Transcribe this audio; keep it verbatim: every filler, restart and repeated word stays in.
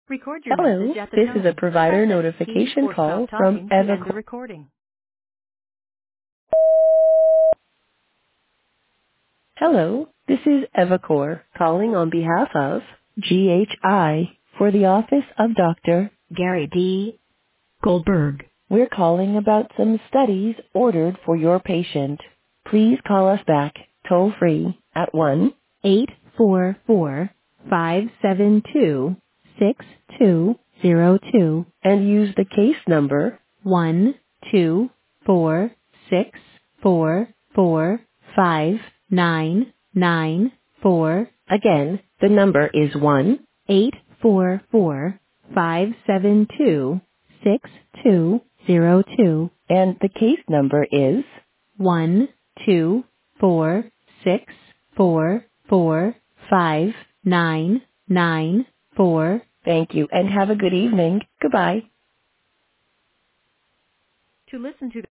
Record your Hello, message at the this is a tone. provider Press any key notification or stop call from talking to end the Evacor. recording. Hello, this is Evacor calling on behalf of G H I for the office of Doctor Gary D. Goldberg. We're calling about some studies ordered for your patient. Please call us back toll free at one eight four four, five seven two, six two zero two and use the case number one two four six four four five nine nine four. Again, the number is one eight four four, five seven two, six two zero two and the case number is one two four six four four five nine nine four. Thank you and have a good evening. Goodbye. To listen to